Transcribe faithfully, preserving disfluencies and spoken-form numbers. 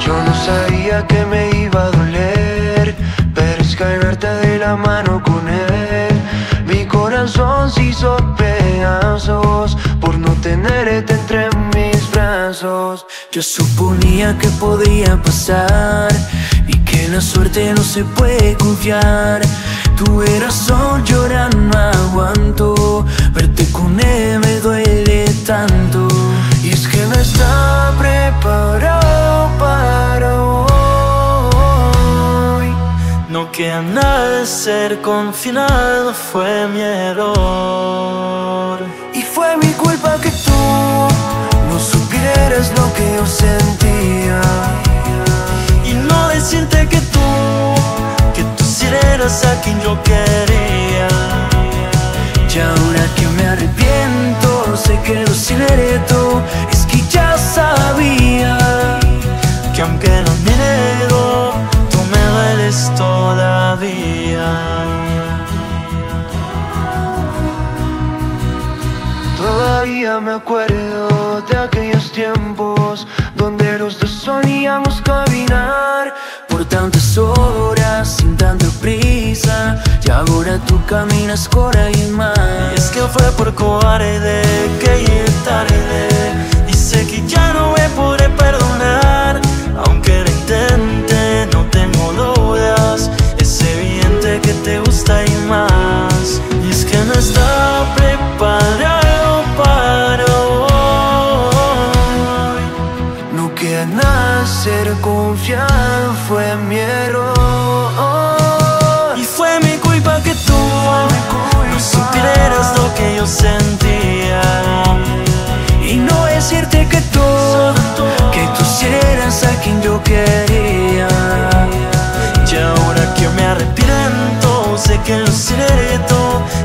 Yo no sabía que me iba a doler, pero es que al verte de la mano con él, mi corazón se hizo pedazos por no tenerte entre mis brazos. Yo suponía que podía pasar y que la suerte no se puede confiar. Tú eras sol, llorar no aguanto, verte con él me duele tanto. Y es que no está preparado para hoy. No queda nada de ser confinado, fue mi error. Y fue mi culpa que tú no supieras lo que yo sentía, y no decirte que tú, que tú sí eras a quien yo quería. y ahora que me arrepiento, sé que lo cierto es que ya sabía que aunque no niego, tú me dueles todavía. Todavía me acuerdo de aquellos tiempos donde los dos solíamos caminar Por tantas horas, sin tanta prisa, y ahora tú caminas con alguien más. Y es que fue por cobarde que llegué tarde, y sé que ya no me podré perdonar. Aunque lo intente, no tengo dudas, es evidente que te gusta y más. Y es que no está preparado para hoy. No queda nada, ser confiado fue mi error. Y fue mi culpa que tú no supieras lo que yo sentía, Y no decirte que tú, que tú sí eras a quien yo quería. y ahora que me arrepiento, sé que lo cierto